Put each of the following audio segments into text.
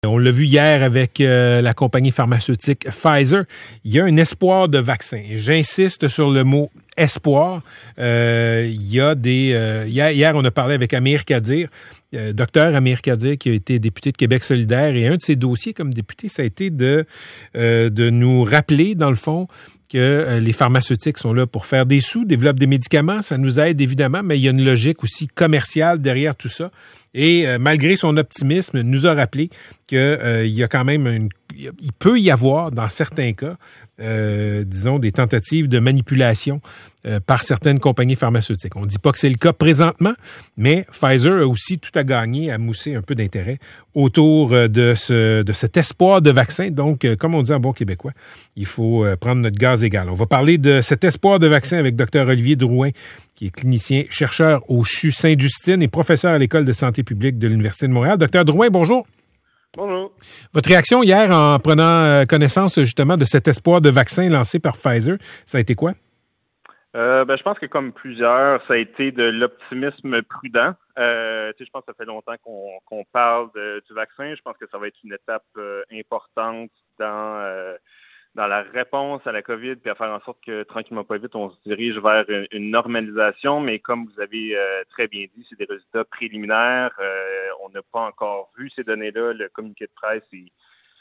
On l'a vu hier avec la compagnie pharmaceutique Pfizer. Il y a un espoir de vaccin. Et j'insiste sur le mot espoir. Il y a hier, on a parlé avec Amir Kadir, docteur Amir Kadir, qui a été député de Québec solidaire. Et un de ses dossiers comme député, ça a été de nous rappeler, dans le fond, que les pharmaceutiques sont là pour faire des sous, développent des médicaments. Ça nous aide évidemment, mais il y a une logique aussi commerciale derrière tout ça. Et malgré son optimisme, nous a rappelé que il y a quand même il peut y avoir, dans certains cas, disons, des tentatives de manipulation par certaines compagnies pharmaceutiques. On ne dit pas que c'est le cas présentement, mais Pfizer a aussi tout à gagner à mousser un peu d'intérêt autour de cet espoir de vaccin. Donc, comme on dit en bon québécois, il faut prendre notre gaz égal. On va parler de cet espoir de vaccin avec Dr Olivier Drouin, qui est clinicien, chercheur au CHU Sainte-Justine et professeur à l'École de santé publique de l'Université de Montréal. Docteur Drouin, bonjour. Bonjour. Votre réaction hier en prenant connaissance justement de cet espoir de vaccin lancé par Pfizer, ça a été quoi? Je pense que comme plusieurs, ça a été de l'optimisme prudent. Je pense que ça fait longtemps qu'on parle du vaccin. Je pense que ça va être une étape importante dans la réponse à la COVID, puis à faire en sorte que, tranquillement pas vite, on se dirige vers une normalisation. Mais comme vous avez très bien dit, c'est des résultats préliminaires. On n'a pas encore vu ces données-là. Le communiqué de presse est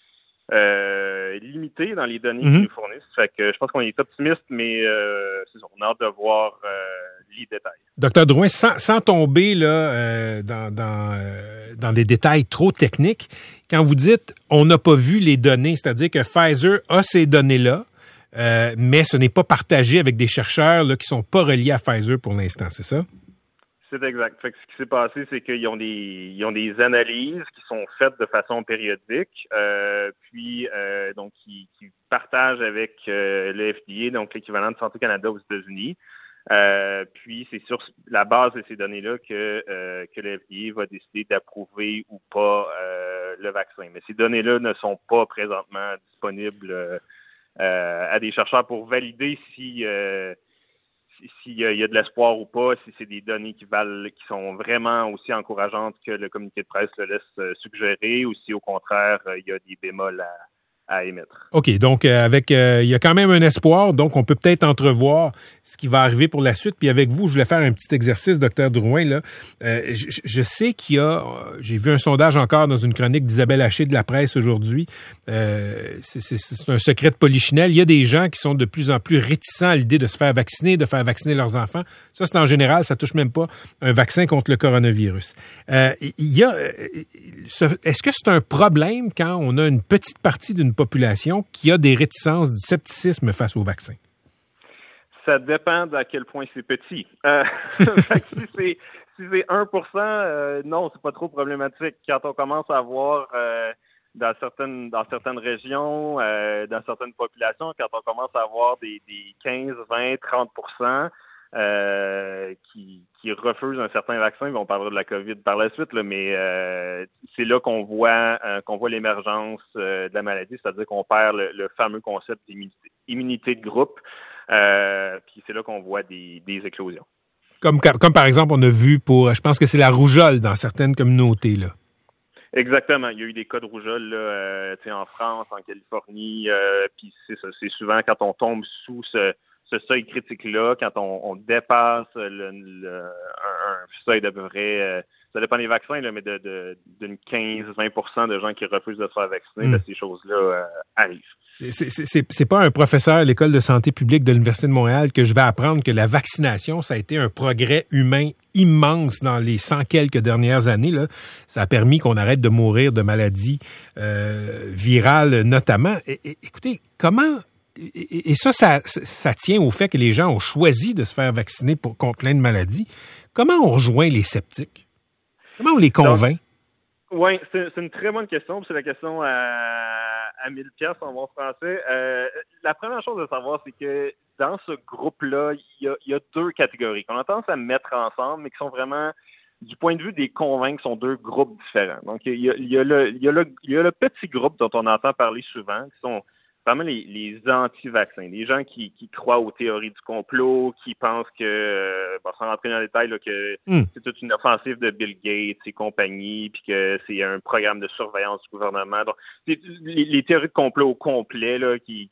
limité dans les données qu'ils nous fournissent. Fait que je pense qu'on est optimiste, mais c'est ça, on a hâte de voir les détails. Docteur Drouin, sans tomber là dans des détails trop techniques, quand vous dites on n'a pas vu les données, c'est-à-dire que Pfizer a ces données-là, mais ce n'est pas partagé avec des chercheurs là, qui sont pas reliés à Pfizer pour l'instant, c'est ça? C'est exact. Fait que ce qui s'est passé, c'est qu'ils ont des analyses qui sont faites de façon périodique, donc qui partagent avec le FDA, donc l'équivalent de Santé Canada aux États-Unis. Puis c'est sur la base de ces données-là que le FDA va décider d'approuver ou pas le vaccin. Mais ces données-là ne sont pas présentement disponibles à des chercheurs pour valider s'il y a de l'espoir ou pas, si c'est des données qui sont vraiment aussi encourageantes que le communiqué de presse le laisse suggérer, ou si au contraire il y a des bémols à émettre. OK, donc il y a quand même un espoir, donc on peut peut-être entrevoir ce qui va arriver pour la suite. Puis avec vous, je voulais faire un petit exercice, docteur Drouin, là. Je sais j'ai vu un sondage encore dans une chronique d'Isabelle Haché de la presse aujourd'hui. C'est un secret de polichinelle. Il y a des gens qui sont de plus en plus réticents à l'idée de se faire vacciner, de faire vacciner leurs enfants. Ça, c'est en général, ça touche même pas un vaccin contre le coronavirus. Est-ce que c'est un problème quand on a une petite partie d'une population qui a des réticences, du scepticisme face au vaccin? Ça dépend d'à quel point c'est petit. Si c'est 1%, non, c'est pas trop problématique. Quand on commence à voir dans certaines régions, dans certaines populations, quand on commence à avoir des 15, 20, 30% qui refusent un certain vaccin, on parlera de la COVID par la suite, là, mais c'est là qu'on voit l'émergence de la maladie, c'est-à-dire qu'on perd le fameux concept d'immunité de groupe, puis c'est là qu'on voit des éclosions. Comme par exemple, on a vu je pense que c'est la rougeole dans certaines communautés, là. Exactement. Il y a eu des cas de rougeole là, en France, en Californie, puis c'est ça. C'est souvent quand on tombe sous ce seuil critique-là, quand on dépasse un seuil d'à peu près, ça dépend des vaccins, là, mais d'une 15-20% de gens qui refusent de se faire vacciner, ces choses-là arrivent. C'est pas un professeur à l'École de santé publique de l'Université de Montréal que je vais apprendre que la vaccination, ça a été un progrès humain immense dans les 100 quelques dernières années, là. Ça a permis qu'on arrête de mourir de maladies virales notamment. Écoutez, comment... Et ça tient au fait que les gens ont choisi de se faire vacciner contre plein de maladies. Comment on rejoint les sceptiques? Comment on les convainc? Oui, c'est une très bonne question. C'est la question à 1000 piastres en bon français. La première chose à savoir, c'est que dans ce groupe-là, il y a deux catégories qu'on a tendance à mettre ensemble, mais qui sont vraiment, du point de vue des convaincus, sont deux groupes différents. Donc, il y a le petit groupe dont on entend parler souvent, qui sont vraiment les anti-vaccins, les gens qui croient aux théories du complot, qui pensent que, sans rentrer dans les détails, là, que c'est toute une offensive de Bill Gates et compagnie, puis que c'est un programme de surveillance du gouvernement. Donc, les théories de complot au complet là, qui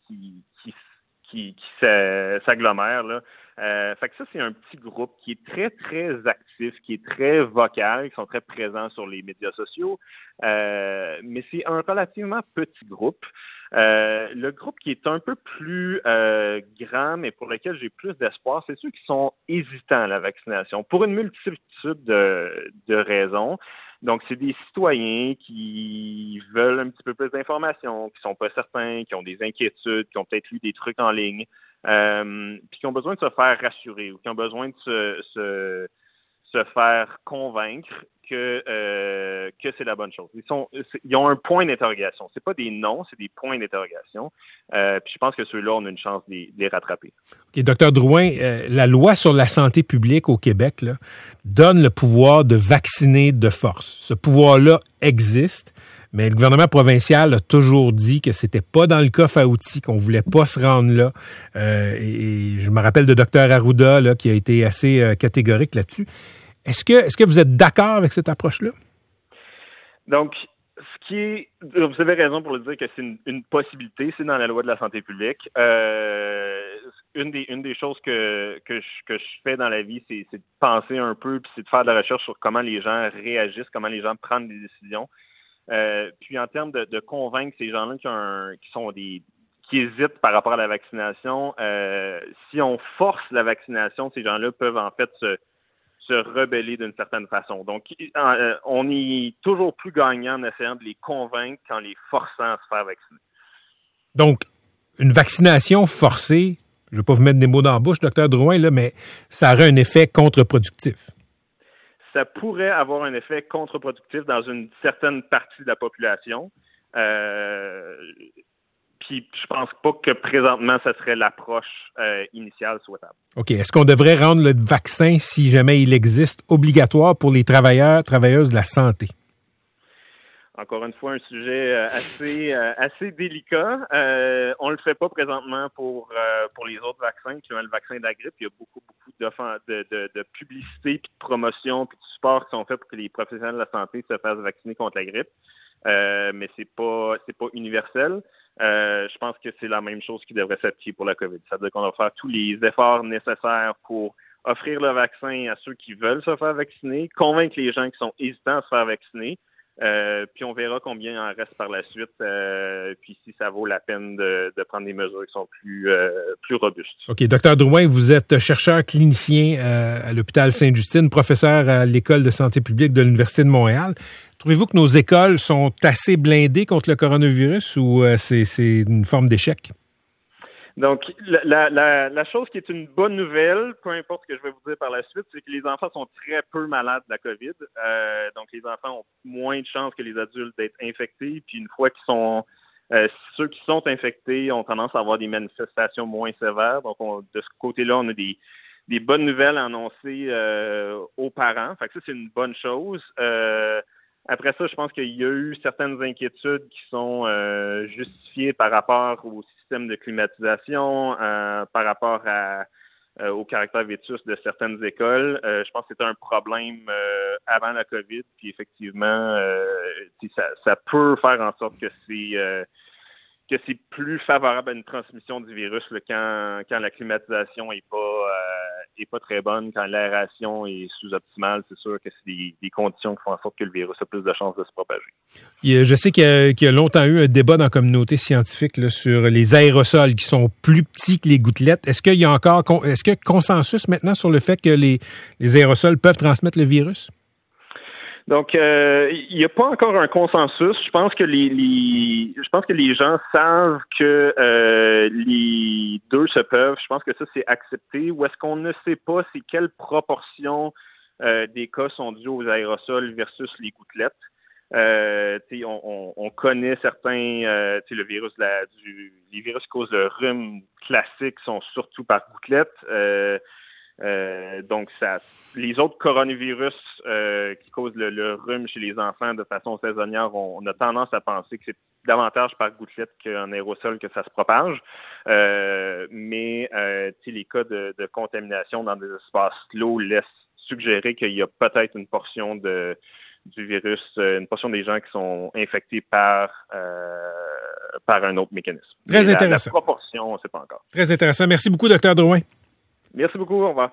s'agglomèrent, là. Fait que ça, c'est un petit groupe qui est très, très actif, qui est très vocal, qui sont très présents sur les médias sociaux. Mais c'est un relativement petit groupe. Le groupe qui est un peu plus grand, mais pour lequel j'ai plus d'espoir, c'est ceux qui sont hésitants à la vaccination, pour une multitude de raisons. Donc, c'est des citoyens qui veulent un petit peu plus d'informations, qui sont pas certains, qui ont des inquiétudes, qui ont peut-être lu des trucs en ligne, puis qui ont besoin de se faire rassurer ou qui ont besoin de se faire convaincre que c'est la bonne chose. Ils ont un point d'interrogation. C'est pas des noms, c'est des points d'interrogation. Puis je pense que ceux-là, on a une chance de les rattraper. OK, Dr. Drouin, la loi sur la santé publique au Québec là, donne le pouvoir de vacciner de force. Ce pouvoir-là existe, mais le gouvernement provincial a toujours dit que c'était pas dans le coffre à outils, qu'on voulait pas se rendre là. Et je me rappelle de Dr. Arruda là, qui a été assez catégorique là-dessus. Est-ce que vous êtes d'accord avec cette approche-là? Donc, vous avez raison pour le dire que c'est une possibilité, c'est dans la loi de la santé publique. Une des choses que je fais dans la vie, c'est de penser un peu, puis c'est de faire de la recherche sur comment les gens réagissent, comment les gens prennent des décisions. Puis en termes de convaincre ces gens-là qui hésitent par rapport à la vaccination, si on force la vaccination, ces gens-là peuvent en fait se rebeller d'une certaine façon. Donc, on est toujours plus gagnant en essayant de les convaincre qu'en les forçant à se faire vacciner. Donc, une vaccination forcée, je ne vais pas vous mettre des mots dans la bouche, Dr. Drouin, là, mais ça aurait un effet contre-productif. Ça pourrait avoir un effet contre-productif dans une certaine partie de la population. Puis je pense pas que présentement, ça serait l'approche initiale souhaitable. OK. Est-ce qu'on devrait rendre le vaccin, si jamais il existe, obligatoire pour les travailleuses de la santé? Encore une fois, un sujet assez délicat. On le fait pas présentement pour les autres vaccins, qui ont le vaccin de la grippe. Il y a beaucoup de publicité, puis de promotion, puis de support qui sont faits pour que les professionnels de la santé se fassent vacciner contre la grippe. Mais c'est pas universel. Je pense que c'est la même chose qui devrait s'appliquer pour la COVID. C'est-à-dire qu'on va faire tous les efforts nécessaires pour offrir le vaccin à ceux qui veulent se faire vacciner, convaincre les gens qui sont hésitants à se faire vacciner, puis on verra combien il en reste par la suite, puis si ça vaut la peine de prendre des mesures qui sont plus robustes. OK. Dr. Drouin, vous êtes chercheur clinicien à l'hôpital Sainte-Justine, professeur à l'École de santé publique de l'Université de Montréal. Trouvez-vous que nos écoles sont assez blindées contre le coronavirus ou c'est une forme d'échec? Donc, la chose qui est une bonne nouvelle, peu importe ce que je vais vous dire par la suite, c'est que les enfants sont très peu malades de la COVID. Donc, les enfants ont moins de chances que les adultes d'être infectés. Puis, une fois qu'ils sont... ceux qui sont infectés ont tendance à avoir des manifestations moins sévères. Donc, de ce côté-là, on a des bonnes nouvelles à annoncer aux parents. Fait que ça, c'est une bonne chose. Après ça, je pense qu'il y a eu certaines inquiétudes qui sont justifiées par rapport au système de climatisation, par rapport au caractère vétus de certaines écoles. Je pense que c'était un problème avant la COVID, puis effectivement, ça peut faire en sorte que c'est plus favorable à une transmission du virus là, quand la climatisation est pas très bonne, quand l'aération est sous-optimale. C'est sûr que c'est des conditions qui font en sorte que le virus a plus de chances de se propager. Je sais qu'il y a longtemps eu un débat dans la communauté scientifique là, sur les aérosols qui sont plus petits que les gouttelettes. Est-ce qu'il y a consensus maintenant sur le fait que les aérosols peuvent transmettre le virus? Donc, il n'y a pas encore un consensus. Je pense que les gens savent que les deux se peuvent. Je pense que ça, c'est accepté. Où est-ce qu'on ne sait pas, c'est quelle proportion des cas sont dus aux aérosols versus les gouttelettes. On connaît certains, le virus les virus qui causent le rhume classique sont surtout par gouttelettes. Donc, les autres coronavirus qui causent le rhume chez les enfants de façon saisonnière, on a tendance à penser que c'est davantage par gouttelette qu'en aérosol que ça se propage. Mais les cas de contamination dans des espaces clos laissent suggérer qu'il y a peut-être une portion du virus, une portion des gens qui sont infectés par un autre mécanisme. Très intéressant. La proportion, on ne sait pas encore. Très intéressant. Merci beaucoup, Dr. Drouin. Merci beaucoup. Au revoir.